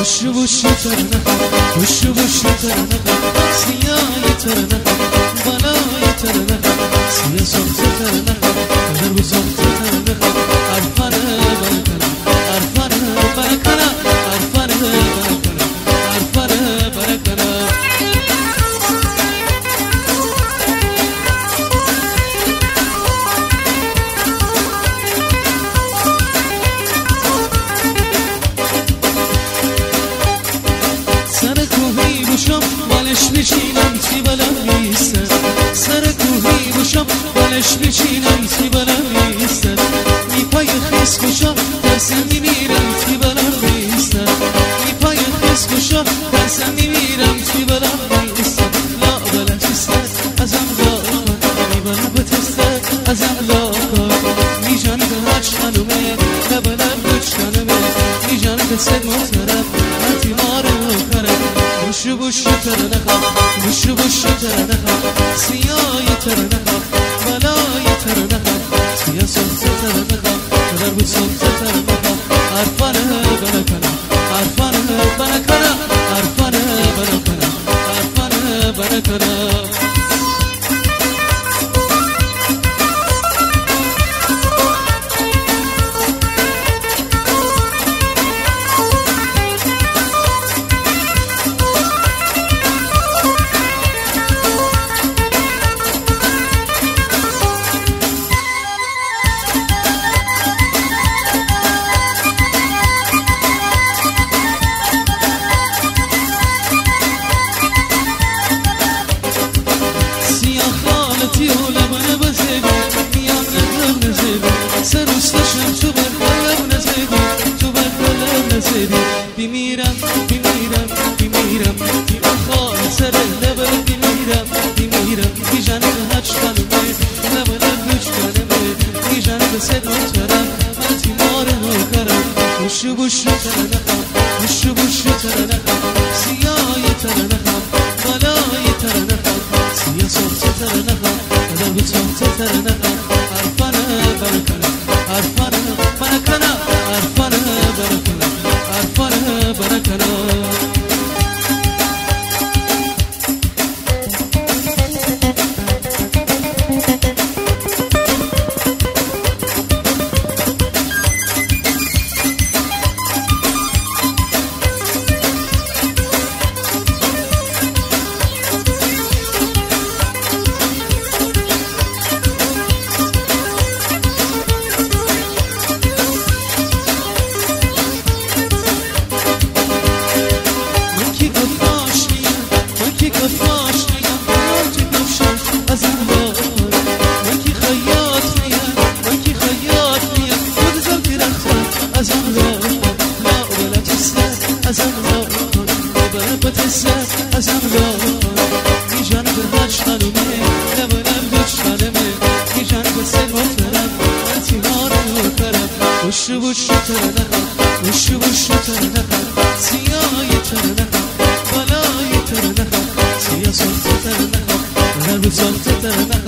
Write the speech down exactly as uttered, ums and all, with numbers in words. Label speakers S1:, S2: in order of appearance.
S1: وشو وشو ترنه وشو وشو ترنه سیای ترنه بالای ترنه سیاه سخت ترنه درب سخت ترنه عرفانه برکنه عرفانه برکنه عرفانه برکنه عرفانه برکنه بالش میچینم سی بلم نیستن سر کوهی باشم بالش میچینم سی بلم نیستن می پای خیس باشم درسم میمیرم سی بلم نیستن می پای خیس باشم درسم میمیرم سی بلم نیستن لا بلم چیستن ازم لا می بلم بتستن ازم لا می جانب هاش خانومه لبلم بچ خانومه می جانب سد مطرب هتی مارو کرم وشو وشو ترنه وشو وشو ترنه سیای ترنه بالای ترنه سیاه سخت ترنه درب سخت ترنه عرفانه برکنه عرفانه برکنه عرفانه برکنه عرفانه برکنه سرستشم تو برقلب نزدی تو برقلب نزدی بیمیرم بیمیرم بیمیرم بیمم خال سر لبت بیمیرم بیمیرم بی جانب هچ خانمه لبت بچ خانمه بی جانب سد مطرب من تیمار نوکرم وشو وشو ترنه وشو وشو ترنه سیای ترنه بالای ترنه سیاه سخت ترنه درب سخت ترنه عرفانه برکنه عرفانه برکنه عرفانه برکنه عرفانه برکنه ازم لا بی جانب هاش خانومه لبنم دوش خانمه بی جانب سد مطرب من تیمار نوکرم وشو وشو ترنه وشو وشو ترنه سیای ترنه بالای ترنه سیاه سخت ترنه درب سخت ترنه